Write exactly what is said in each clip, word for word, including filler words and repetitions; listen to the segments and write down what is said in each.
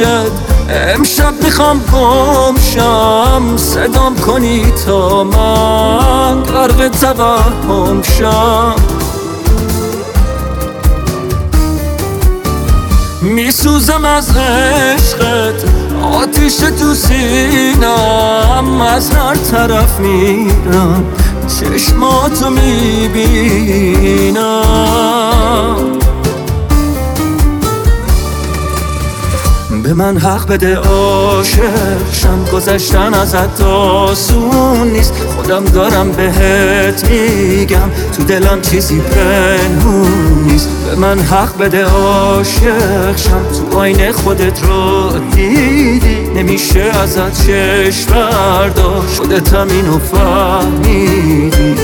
گوشت امشب میخوام گم شم، صدام کنی تا من غرق توهم شم. میسوزم از عشقت، آتیش تو سینم، از هر طرف میرم چشماتو میبینم. به من حق بده عاشق شم، گذشتن ازت آسون نیست، خودم دارم بهت میگم تو دلم چیزی پنهون نیست. به من حق بده عاشق شم، تو آینه خودت رو دیدی، نمیشه ازت چشم برداشت، خودتم اینو فهمیدی.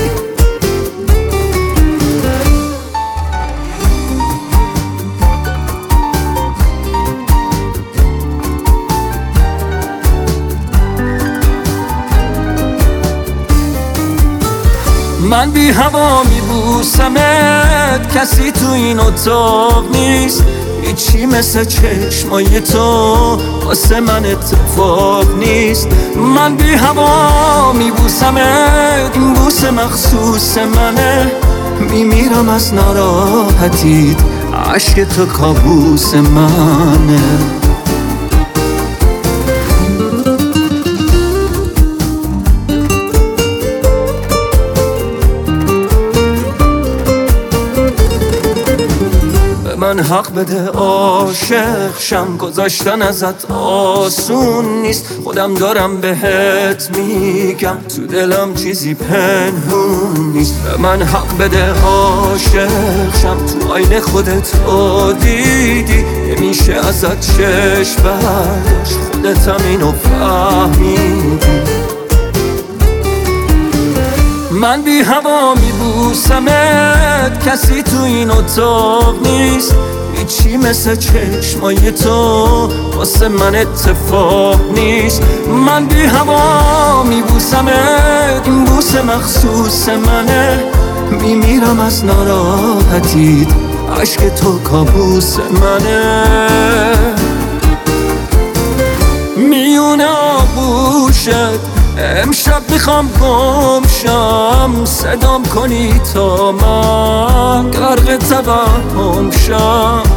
من بی هوا میبوسمت، کسی تو این اتاق نیست، هیچی مثل چشمای تو واسه من اتفاق نیست. من بی هوا میبوسمت، این بوسه مخصوص منه، میمیرم از ناراحتیت، عشق تو کابوس منه. من حق بده عاشق شم، گذاشتن ازت آسون نیست، خودم دارم بهت میگم تو دلم چیزی پنهون نیست. به من حق بده عاشق شم، تو آینه خودت رو دیدی، نمیشه ازت چشم برداشت، خودتم اینو فهمیدی. من بی هوا میبوسمت، کسی تو این اتاق نیست، هیچی مثل چشمای تو واسه من اتفاق نیست. من بی هوا میبوسمت، این بوسه مخصوص منه، میمیرم از ناراحتیت، عشق تو کابوس منه. میونه آغوشت امشب میخوام گم شم، صدام کنی تا من غرق توهم شم.